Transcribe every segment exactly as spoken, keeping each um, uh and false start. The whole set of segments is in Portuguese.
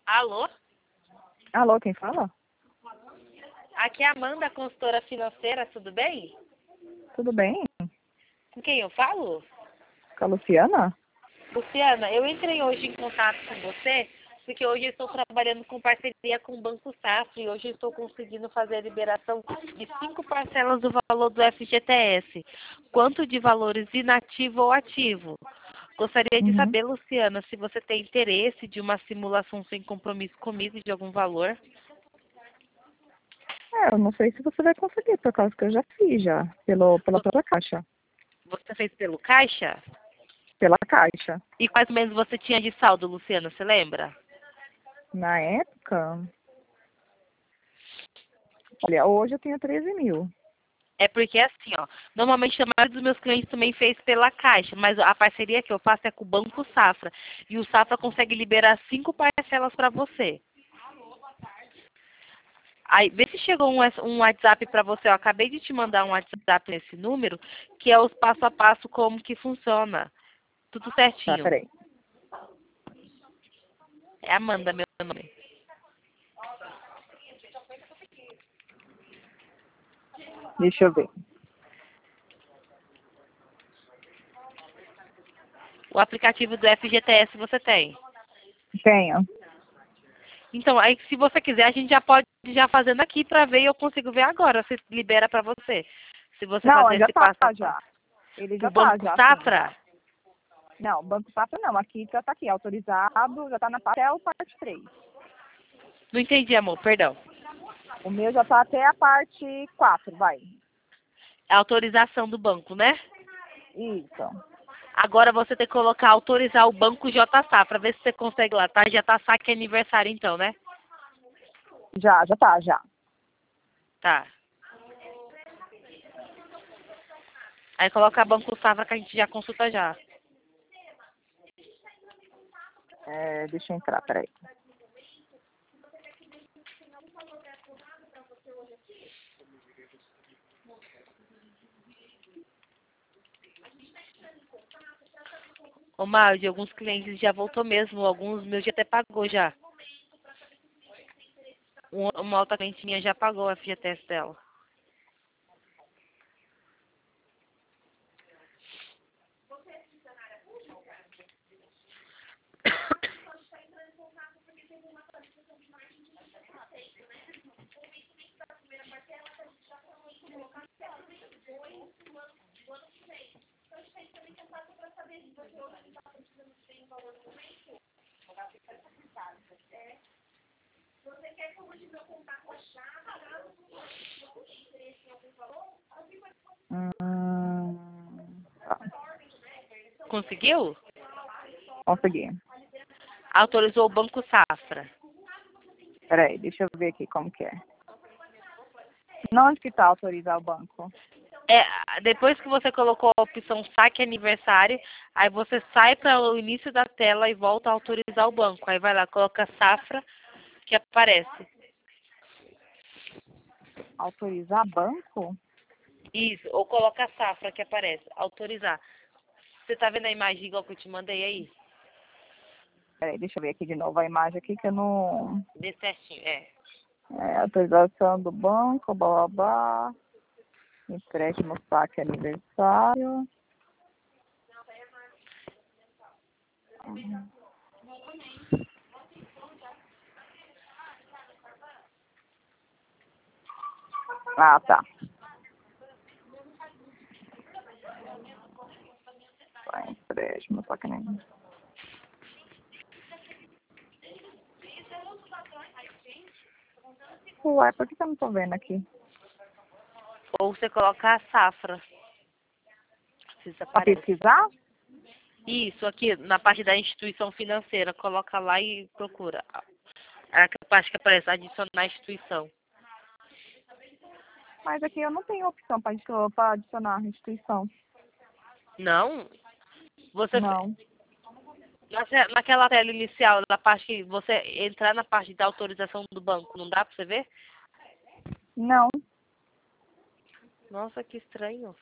Alô? Alô, quem fala? Aqui é a Amanda, consultora financeira, tudo bem? Tudo bem? Com quem eu falo? Com a Luciana? Luciana, eu entrei hoje em contato com você porque hoje eu estou trabalhando com parceria com o Banco Safra e hoje eu estou conseguindo fazer a liberação de cinco parcelas do valor do F G T S, quanto de valores inativo ou ativo. Gostaria de Uhum. saber, Luciana, se você tem interesse de uma simulação sem compromisso comigo de algum valor. É, eu não sei se você vai conseguir, por causa que eu já fiz já, pelo, pela própria caixa. Você fez pelo Caixa? Pela caixa. E quais meses você tinha de saldo, Luciana, você lembra? Na época, olha, hoje eu tenho treze mil. É porque assim, ó, normalmente a maioria dos meus clientes também fez pela Caixa, mas a parceria que eu faço é com o Banco Safra. E o Safra consegue liberar cinco parcelas para você. Aí, vê se chegou um, um WhatsApp para você. Eu acabei de te mandar um WhatsApp nesse número, que é os passo a passo como que funciona. Tudo Tá, certinho. peraí. É Amanda, meu nome. Deixa eu ver. O aplicativo do F G T S você tem. Tenho. Então, aí se você quiser, a gente já pode ir já fazendo aqui para ver e eu consigo ver agora. Se libera para você. Se você Não, fazer já esse tá passo a passo. já. Ele Pro já tá Banco já, sim. Safra? Não, Banco Safra não. Aqui já tá aqui, autorizado, já tá na parte, até o parte três. Não entendi, amor, perdão. O meu já tá até a parte quatro, vai. É a autorização do banco, né? Isso. Agora você tem que colocar autorizar o banco J Safra, ver se você consegue lá, tá? Já tá saque aniversário então, né? Já, já tá, já. Tá. Aí coloca Banco Safra que a gente já consulta já. É, deixa eu entrar, peraí. Ô, Mário, alguns clientes já voltou mesmo, alguns meus já até pagou já. Um- Uma outra cliente minha já pagou a F G T S dela. Hum, tá. Conseguiu? Consegui. Autorizou o Banco Safra. Peraí, deixa eu ver aqui como que é. Onde que tá autorizar o banco? É, depois que você colocou a opção saque aniversário, aí você sai para o início da tela e volta a autorizar o banco. Aí vai lá, coloca Safra, que aparece. Autorizar banco? Isso, ou coloca Safra, que aparece. Autorizar. Você tá vendo a imagem igual que eu te mandei aí? Peraí, deixa eu ver aqui de novo a imagem aqui que eu não... Desse certinho, é. É, autorização do banco, blá blá blá. Empréstimo, saque, aniversário. Ah, tá. Tá, empréstimo, saque, aniversário. Ué, por que que eu não tô vendo aqui? Ou você coloca a Safra. Se isso Pra aparece. pesquisar? Isso, aqui na parte da instituição financeira. Coloca lá e procura. A parte que aparece, adicionar instituição. Mas aqui eu não tenho opção para adicionar, pra adicionar a instituição. Não? Você, Não. na- naquela tela inicial, na parte que você entrar na parte da autorização do banco, não dá pra você ver? Não. Nossa, que estranho.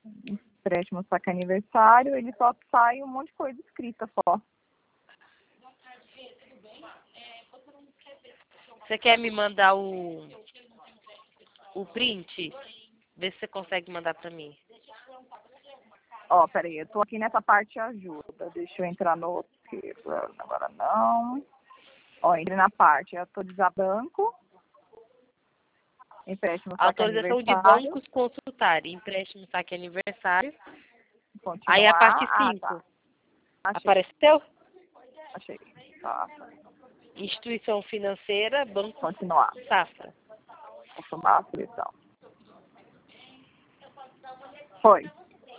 Empréstimo, saque, aniversário, ele só sai um monte de coisa escrita só. Você quer me mandar o, o print? Vê se você consegue mandar pra mim. Ó, peraí, eu tô aqui nessa parte ajuda. Deixa eu entrar no... Agora não. Ó, entre na parte autorizar banco. Empréstimo saque Autorização de aniversário. bancos consultarem. Empréstimo saque aniversário. Continuar. Aí a parte Ah, cinco. tá. Achei. Apareceu? Achei. Tá. Instituição financeira, banco Continuar. safra. Confirmar a seleção. Foi.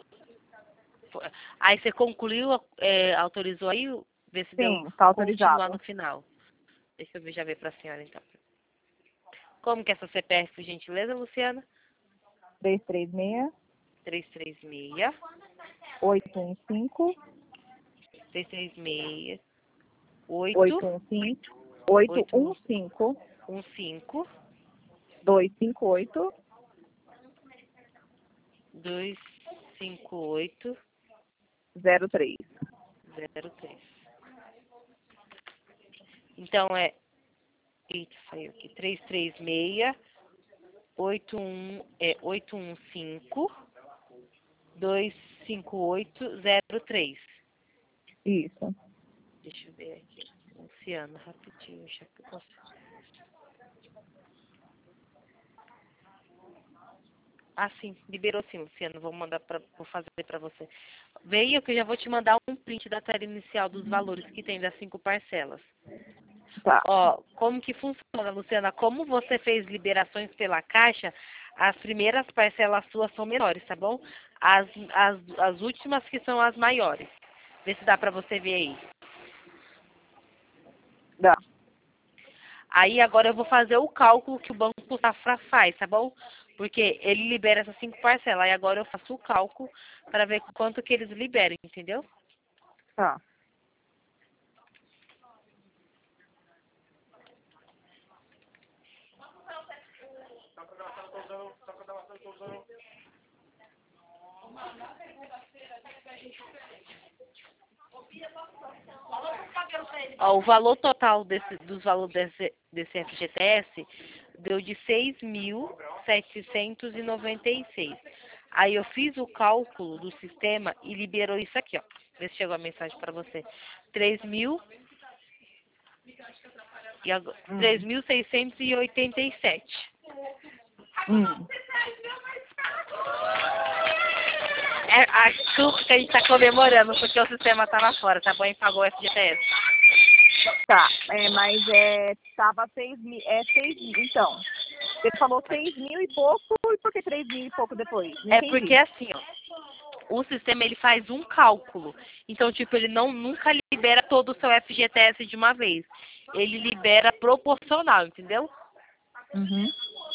Aí você concluiu, é, autorizou aí? Vê se deu Sim, tá autorizado. continuar no final. Deixa eu ver, já ver pra senhora então. Como que é essa C P F, por gentileza, Luciana? três três seis, três três seis, oito um cinco, três três seis, oito oito um cinco, oito um cinco, um cinco, dois cinco oito, dois cinco oito, zero três. zero três. Então é, eita, saiu aqui, três três seis, oito um, é, oito um cinco, dois cinco oito, zero três. Isso. Deixa eu ver aqui. Luciana, rapidinho, já que eu posso. Ah, sim, liberou sim, Luciano. Vou mandar para vou fazer para você. Veio que eu já vou te mandar um print da tela inicial dos valores que tem das cinco parcelas. Tá. Ó, como que funciona, Luciana? Como você fez liberações pela Caixa, as primeiras parcelas suas são menores, tá bom? As, as, as últimas que são as maiores. Vê se dá para você ver aí. Dá. Aí agora eu vou fazer o cálculo que o Banco Safra faz, tá bom? Porque ele libera essas cinco parcelas. Aí agora eu faço o cálculo para ver quanto que eles liberam, entendeu? Tá. Ó, o valor total desse, dos valores desse, desse F G T S deu de seis mil setecentos e noventa e seis. Aí eu fiz o cálculo do sistema e liberou isso aqui, ó. Vê se chegou a mensagem para você. três mil e agora, Hum. três mil seiscentos e oitenta e sete. Hum. É a chuva que a gente tá comemorando porque o sistema tava fora, tá bom? E pagou o F G T S. Tá. É, mas é, tava seis mil. É seis mil. Então. Ele falou seis mil e pouco, e por que três mil e pouco depois? Não É entendi. porque assim, ó, o sistema ele faz um cálculo. Então, tipo, ele não nunca libera todo o seu F G T S de uma vez. Ele libera proporcional, entendeu? Uhum.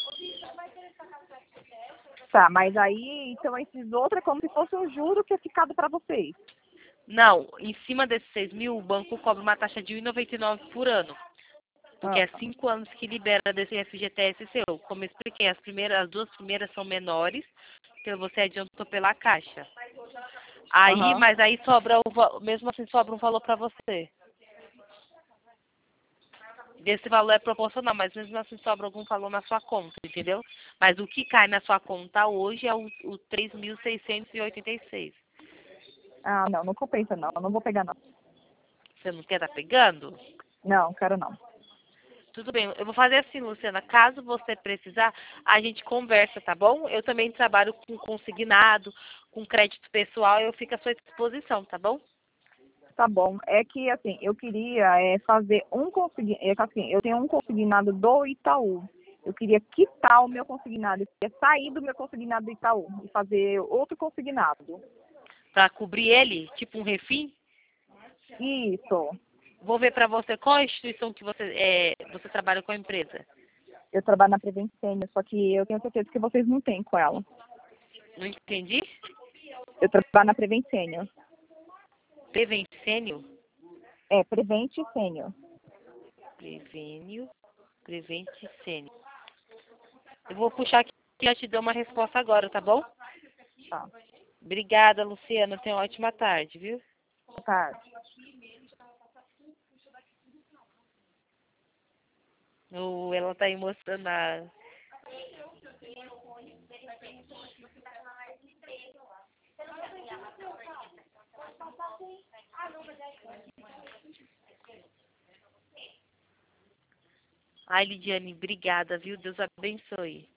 Tá, mas aí, então esses outros é como se fosse um juro que é ficado para vocês. Não, em cima desses seis mil, o banco cobra uma taxa de um vírgula noventa e nove por ano. Porque Ah, é cinco anos que libera desse F G T S seu. Como eu expliquei, as primeiras, as duas primeiras são menores, então você adiantou pela Caixa. Aí, aham. mas aí sobra, o, va- mesmo assim sobra um valor para você. Desse valor é proporcional, mas mesmo assim sobra algum valor na sua conta, entendeu? Mas o que cai na sua conta hoje é o, o três mil seiscentos e oitenta e seis. Ah, não, não compensa não, eu não vou pegar não. Você não quer estar pegando? Não, quero não. Tudo bem, eu vou fazer assim, Luciana. Caso você precisar, a gente conversa, tá bom? Eu também trabalho com consignado, com crédito pessoal, eu fico à sua disposição, tá bom? Tá bom, é que assim, eu queria é, fazer um consignado, é que assim, eu tenho um consignado do Itaú. Eu queria quitar o meu consignado, eu queria sair do meu consignado do Itaú e fazer outro consignado. Pra cobrir ele, tipo um refim. Isso. Vou ver pra você qual a instituição que você, é, você trabalha com a empresa. Eu trabalho na Prevent Senior, só que eu tenho certeza que vocês não têm com ela. Não entendi? Eu trabalho na Prevent Senior. Prevencênio? É, Prevent Senior. Prevênio, Prevente Sênio. Eu vou puxar aqui e eu te dou uma resposta agora, tá bom? Tá. Obrigada, Luciana. Tenha uma ótima tarde, viu? Boa tarde. Oh, ela tá emocionada. Ai, Lidiane, obrigada, viu? Deus abençoe.